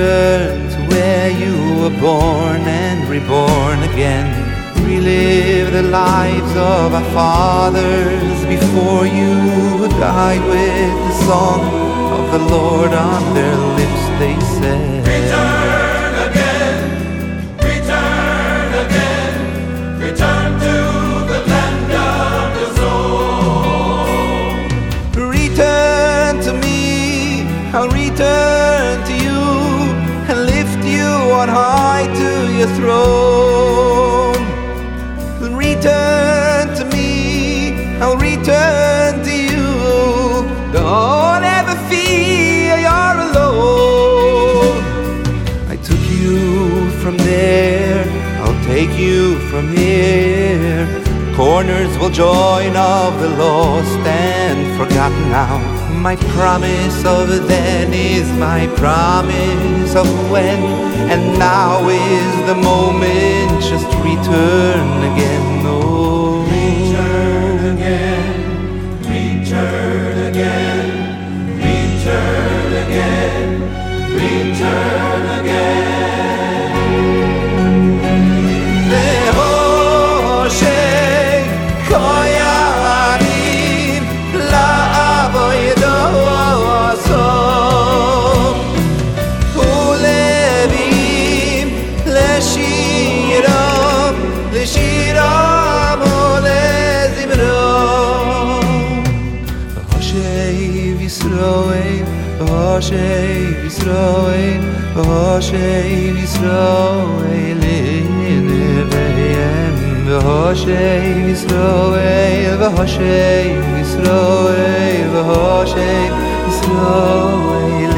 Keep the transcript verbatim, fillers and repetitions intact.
return to where you were born and reborn again. Relive the lives of our fathers before you, who died with the song of the Lord on their lips. They said, return again, return again, return to the land of the soul. return to me, I'll return to you and lift you on high to your throne. Return to me, I'll return to you. Don't ever fear you're alone. I took you from there, I'll take you from here. Corners will join of the lost and forgotten now. My promise of then is my promise of when, and now is the moment. Just return again. Oh, return again, return again, return again, return again. V'hashev Yisroel, v'hashev Yisroel Neveim, v'hashev Yisroel, v'hashev Yisroel, v'hashev Yisroel.